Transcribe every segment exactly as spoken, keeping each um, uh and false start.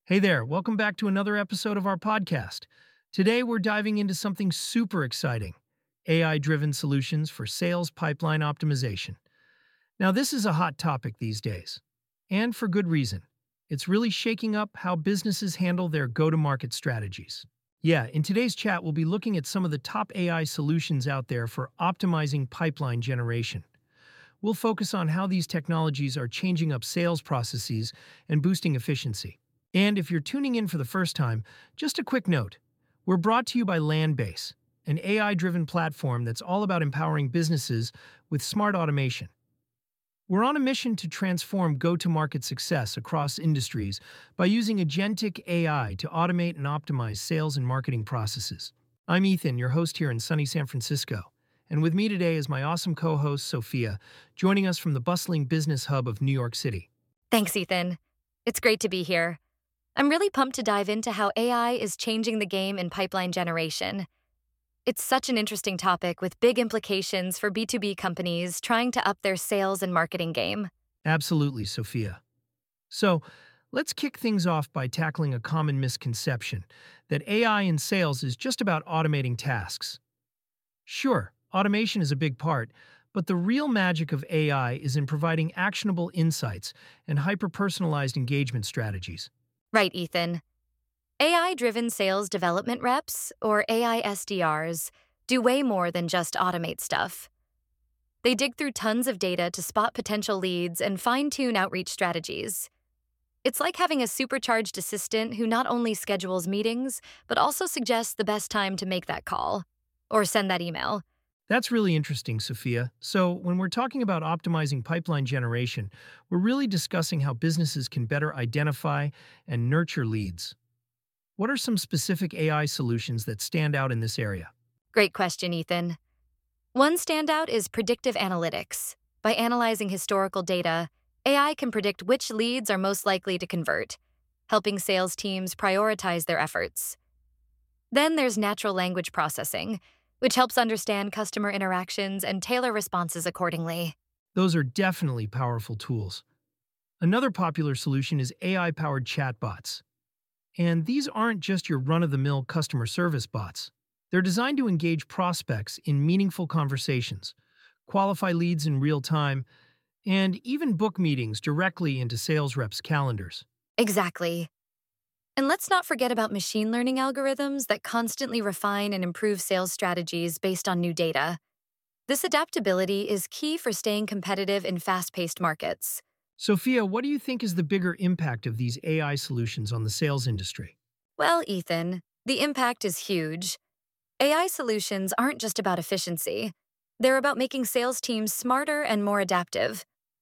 Hey there, welcome back to another episode of our podcast. Today we're diving into something super exciting: A I driven solutions for sales pipeline optimization. Now, this is a hot topic these days, and for good reason. It's really shaking up how businesses handle their go to market strategies. Yeah, in today's chat, we'll be looking at some of the top A I solutions out there for optimizing pipeline generation. We'll focus on how these technologies are changing up sales processes and boosting efficiency. And if you're tuning in for the first time, just a quick note. We're brought to you by Landbase, an A I-driven platform that's all about empowering businesses with smart automation. We're on a mission to transform go-to-market success across industries by using agentic A I to automate and optimize sales and marketing processes. I'm Ethan, your host here in sunny San Francisco, and with me today is my awesome co-host, Sophia, joining us from the bustling business hub of New York City. Thanks, Ethan. It's great to be here. I'm really pumped to dive into how A I is changing the game in pipeline generation. It's such an interesting topic with big implications for B two B companies trying to up their sales and marketing game. Absolutely, Sophia. So, let's kick things off by tackling a common misconception that A I in sales is just about automating tasks. Sure, automation is a big part, but the real magic of A I is in providing actionable insights and hyper-personalized engagement strategies. Right, Ethan. A I-driven sales development reps, or A I S D Rs, do way more than just automate stuff. They dig through tons of data to spot potential leads and fine-tune outreach strategies. It's like having a supercharged assistant who not only schedules meetings, but also suggests the best time to make that call or send that email. That's really interesting, Sophia. So, when we're talking about optimizing pipeline generation, we're really discussing how businesses can better identify and nurture leads. What are some specific A I solutions that stand out in this area? Great question, Ethan. One standout is predictive analytics. By analyzing historical data, A I can predict which leads are most likely to convert, helping sales teams prioritize their efforts. Then there's natural language processing, which helps understand customer interactions and tailor responses accordingly. Those are definitely powerful tools. Another popular solution is A I-powered chatbots. And these aren't just your run-of-the-mill customer service bots. They're designed to engage prospects in meaningful conversations, qualify leads in real time, and even book meetings directly into sales reps' calendars. Exactly. And let's not forget about machine learning algorithms that constantly refine and improve sales strategies based on new data. This adaptability is key for staying competitive in fast-paced markets. Sophia, what do you think is the bigger impact of these A I solutions on the sales industry? Well, Ethan, the impact is huge. A I solutions aren't just about efficiency. They're about making sales teams smarter and more adaptive.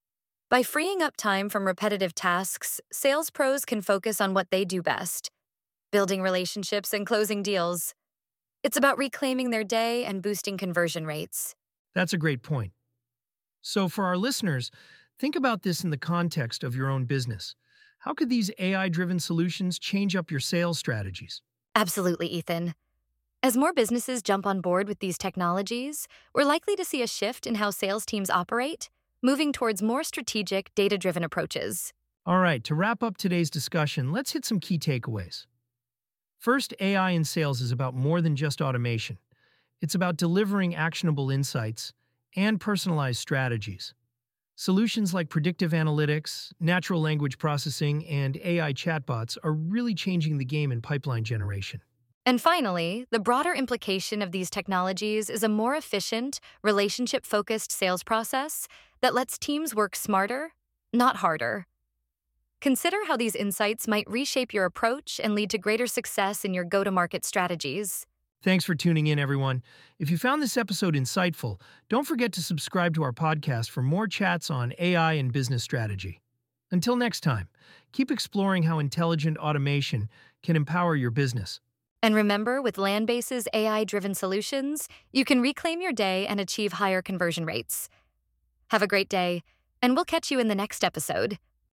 By freeing up time from repetitive tasks, sales pros can focus on what they do best: building relationships and closing deals. It's about reclaiming their day and boosting conversion rates. That's a great point. So, for our listeners, think about this in the context of your own business. How could these A I-driven solutions change up your sales strategies? Absolutely, Ethan. As more businesses jump on board with these technologies, we're likely to see a shift in how sales teams operate, moving towards more strategic, data-driven approaches. All right, to wrap up today's discussion, let's hit some key takeaways. First, A I in sales is about more than just automation. It's about delivering actionable insights and personalized strategies. Solutions like predictive analytics, natural language processing, and A I chatbots are really changing the game in pipeline generation. And finally, the broader implication of these technologies is a more efficient, relationship-focused sales process that lets teams work smarter, not harder. Consider how these insights might reshape your approach and lead to greater success in your go-to-market strategies. Thanks for tuning in, everyone. If you found this episode insightful, don't forget to subscribe to our podcast for more chats on A I and business strategy. Until next time, keep exploring how intelligent automation can empower your business. And remember, with Landbase's A I-driven solutions, you can reclaim your day and achieve higher conversion rates. Have a great day, and we'll catch you in the next episode.